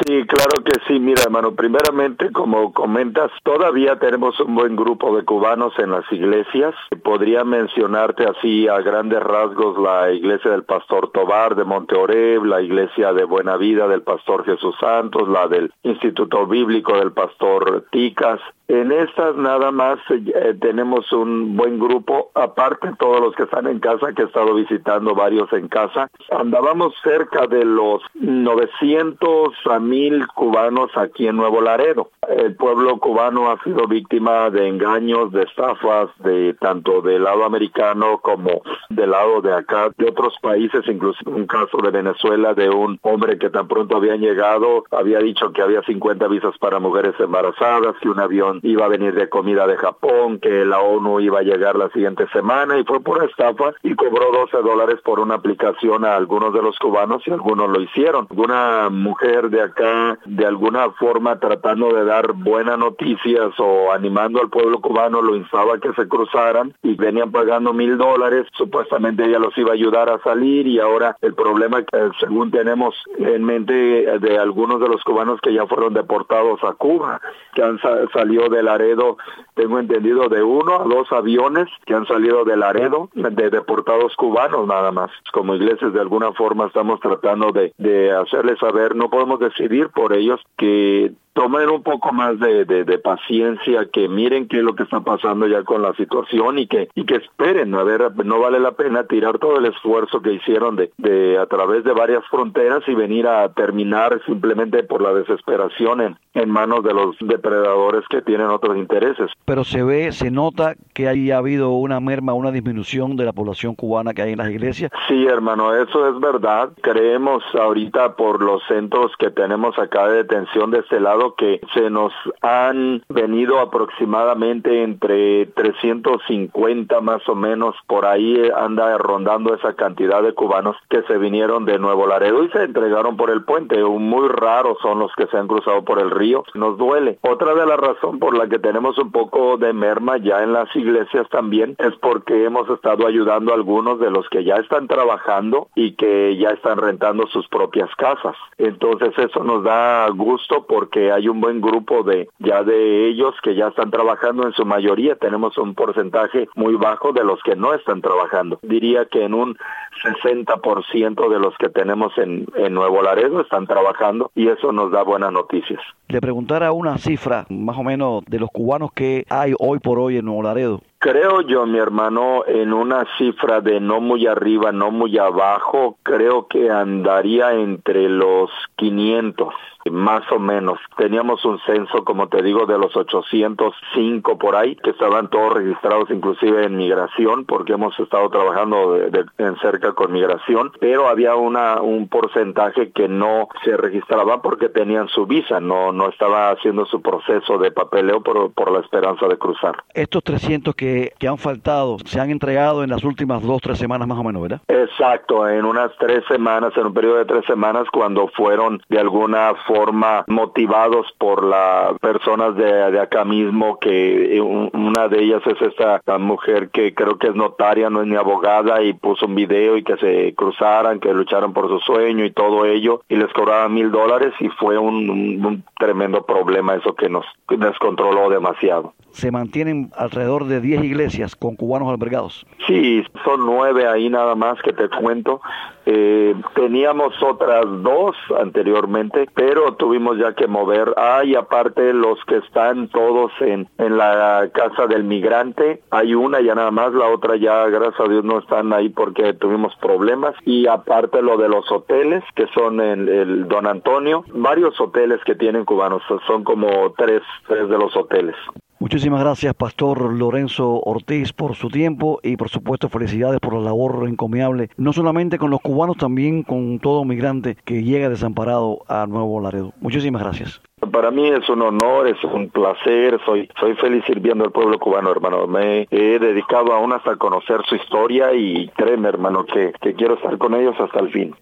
Sí, claro que sí. Mira, hermano, primeramente, como comentas, todavía tenemos un buen grupo de cubanos en las iglesias. Podría mencionarte así a grandes rasgos la iglesia del Pastor Tobar de Monteoreb, la iglesia de Buena Vida del Pastor Jesús Santos, la del Instituto Bíblico del Pastor Ticas. En estas nada más tenemos un buen grupo, aparte todos los que están en casa, que he estado visitando varios en casa. Andábamos cerca de los 900 a 1000 cubanos aquí en Nuevo Laredo. El pueblo cubano ha sido víctima de engaños, de estafas, de tanto del lado americano como del lado de acá, de otros países, incluso un caso de Venezuela de un hombre que tan pronto habían llegado, había dicho que había 50 visas para mujeres embarazadas, que un avión iba a venir de comida de Japón, que la ONU iba a llegar la siguiente semana, y fue pura estafa, y cobró $12 por una aplicación a algunos de los cubanos, y algunos lo hicieron. Una mujer de acá, de alguna forma tratando de dar buenas noticias o animando al pueblo cubano, lo instaba a que se cruzaran, y venían pagando $1000, supuestamente ella los iba a ayudar a salir, y ahora el problema que según tenemos en mente de algunos de los cubanos que ya fueron deportados a Cuba, que han salido de Laredo, tengo entendido de 1 a 2 aviones que han salido de Laredo, de deportados cubanos nada más. Como iglesias de alguna forma estamos tratando de hacerles saber, no podemos decidir por ellos, que tomen un poco más de paciencia, que miren qué es lo que está pasando ya con la situación y que esperen. A ver, no vale la pena tirar todo el esfuerzo que hicieron de a través de varias fronteras y venir a terminar simplemente por la desesperación en manos de los depredadores que tienen otros intereses. Pero se nota que haya habido una merma, una disminución de la población cubana que hay en las iglesias. Sí, hermano, eso es verdad. Creemos ahorita por los centros que tenemos acá de detención de este lado que se nos han venido aproximadamente entre 350 más o menos, por ahí anda rondando esa cantidad de cubanos que se vinieron de Nuevo Laredo y se entregaron por el puente. Muy raros son los que se han cruzado por el río. Nos duele. Otra de las razones por la que tenemos un poco de merma ya en las iglesias también es porque hemos estado ayudando a algunos de los que ya están trabajando y que ya están rentando sus propias casas. Entonces eso nos da gusto porque hay un buen grupo de ellos que ya están trabajando. En su mayoría tenemos un porcentaje muy bajo de los que no están trabajando. Diría que en un 60% de los que tenemos en Nuevo Laredo están trabajando, y eso nos da buenas noticias. Le preguntara una cifra más o menos de los cubanos que hay hoy por hoy en Nuevo Laredo. Creo yo, mi hermano, en una cifra de no muy arriba, no muy abajo, creo que andaría entre los 500, más o menos. Teníamos un censo, como te digo, de los 805 por ahí, que estaban todos registrados inclusive en migración, porque hemos estado trabajando en cerca con migración, pero había un porcentaje que no se registraba porque tenían su visa, no estaba haciendo su proceso de papeleo por la esperanza de cruzar. Estos 300 que han faltado se han entregado en las últimas 2-3 semanas más o menos, ¿verdad? Exacto, en unas 3 semanas, en un periodo de 3 semanas, cuando fueron de alguna forma motivados por las personas de acá mismo, que una de ellas es esta mujer que creo que es notaria, no es ni abogada, y puso un video y que se cruzaran, que lucharon por su sueño y todo ello, y les cobraban $1000, y fue un tremendo problema eso que nos descontroló demasiado. Se mantienen alrededor de 10 iglesias con cubanos albergados. Sí, son 9 ahí nada más que te cuento. Teníamos otras 2 anteriormente, pero tuvimos ya que mover. Y aparte los que están todos en la casa del migrante, hay una ya nada más, la otra ya gracias a Dios no están ahí porque tuvimos problemas. Y aparte lo de los hoteles, que son en el Don Antonio, varios hoteles que tienen cubanos, son como 3 de los hoteles. Muchísimas gracias, Pastor Lorenzo Ortiz, por su tiempo y, por supuesto, felicidades por la labor encomiable, no solamente con los cubanos, también con todo migrante que llega desamparado a Nuevo Laredo. Muchísimas gracias. Para mí es un honor, es un placer, soy feliz sirviendo al pueblo cubano, hermano. Me he dedicado aún hasta conocer su historia y créeme, hermano, que quiero estar con ellos hasta el fin.